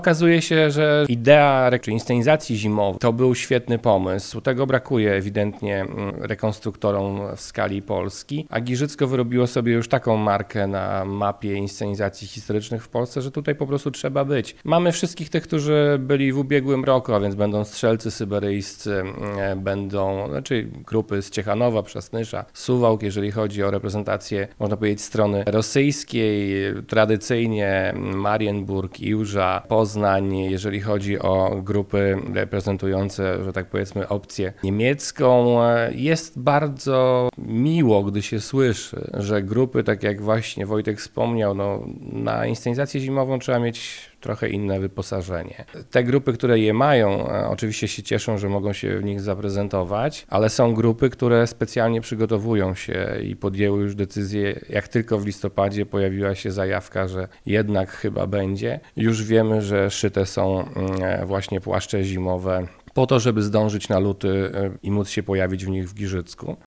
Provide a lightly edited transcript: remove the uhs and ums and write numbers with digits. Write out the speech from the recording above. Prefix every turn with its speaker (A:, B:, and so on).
A: Okazuje się, że idea czy inscenizacji zimowej to był świetny pomysł. Tego brakuje ewidentnie rekonstruktorom w skali Polski, a Giżycko wyrobiło sobie już taką markę na mapie inscenizacji historycznych w Polsce, że tutaj po prostu trzeba być. Mamy wszystkich tych, którzy byli w ubiegłym roku, a więc będą Strzelcy Syberyjscy, będą grupy z Ciechanowa, Przasnysza, Suwałk, jeżeli chodzi o reprezentację, można powiedzieć, strony rosyjskiej, tradycyjnie Marienburg, Iłża, Poznań, jeżeli chodzi o grupy reprezentujące, że tak powiedzmy, opcję niemiecką. Jest bardzo miło, gdy się słyszy, że grupy, tak jak właśnie Wojtek wspomniał, na inscenizację zimową trzeba mieć trochę inne wyposażenie. Te grupy, które je mają, oczywiście się cieszą, że mogą się w nich zaprezentować, ale są grupy, które specjalnie przygotowują się i podjęły już decyzję, jak tylko w listopadzie pojawiła się zajawka, że jednak chyba będzie. Już wiemy, że szyte są właśnie płaszcze zimowe po to, żeby zdążyć na luty i móc się pojawić w nich w Giżycku.